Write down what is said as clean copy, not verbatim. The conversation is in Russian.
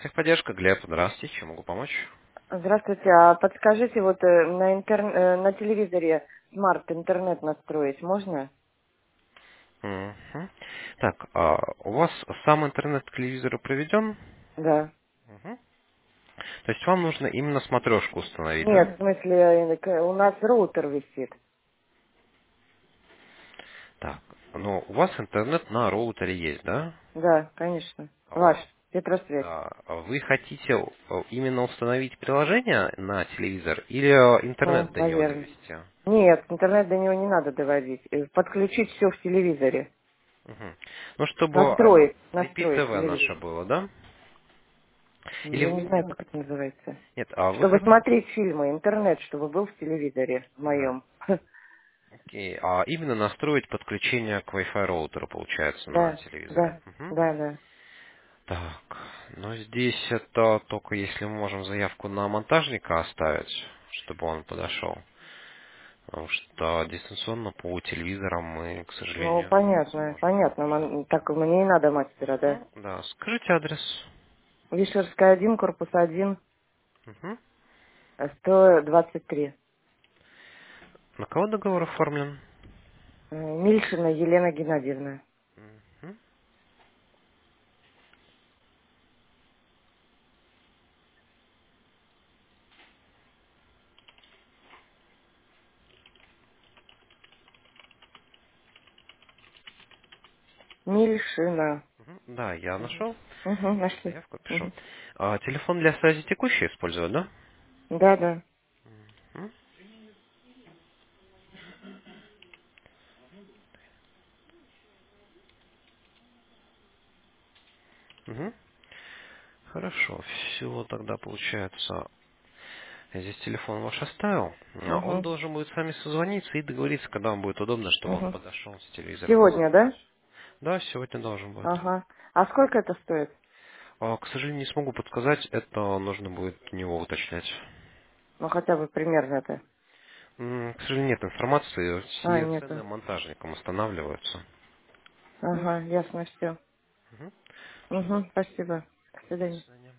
Техподдержка, Глеб, здравствуйте, чем могу помочь? Здравствуйте, а подскажите, вот на телевизоре смарт интернет настроить можно? Мгм. Так, у вас сам интернет к телевизору проведен? Да. Мгм. То есть вам нужно именно смотрешку установить, Нет, да? в смысле, у нас роутер висит. Так, но у вас интернет на роутере есть, да? Да, конечно. Ваш, А, Петросвязь. Да. Вы хотите именно установить приложение на телевизор или Ну, интернет до него наверное. довести? Нет, интернет до него не надо доводить. Подключить все в телевизоре. Мгм. Ну, чтобы Настроить IPTV наше телевизор. было, да? Или Я не знаю, как это называется. нет, а вы Чтобы хотите... смотреть фильмы, интернет, чтобы был в телевизоре в моем. Окей, а именно настроить подключение к Wi-Fi роутеру, получается, на Да, телевизоре. да, Мгм. да, да. Так, но здесь это только если мы можем заявку на монтажника оставить, чтобы он подошел. Потому что дистанционно по телевизорам мы, к Ну, сожалению, не понятно, сможем. понятно. Так мне и надо мастера, да. Мгм. Да, скажите адрес. Вишерская 1, корпус 1, Мгм. 123. На кого договор оформлен? Мильшина Елена Геннадьевна. Мгм. Мильшина. Мгм. Да, я нашел. Угу, нашли. Заявку пишу. Мгм. Телефон для связи текущий использовать, да? Да, да. Мгм. Мгм. Хорошо, все тогда получается. Я здесь телефон ваш оставил. Он Угу, должен будет с вами созвониться и договориться, когда вам будет удобно, чтобы он угу. подошел с телевизором. Сегодня, да? Да, сегодня должен будет. Ага. А сколько это стоит? К сожалению, не смогу подсказать, это нужно будет у него уточнять. Ну, хотя бы примерно это. К сожалению, нет информации, А, все нету. цены монтажникам устанавливаются. Ага, ясно все. Мгм. Угу, спасибо. До До свидания. свидания.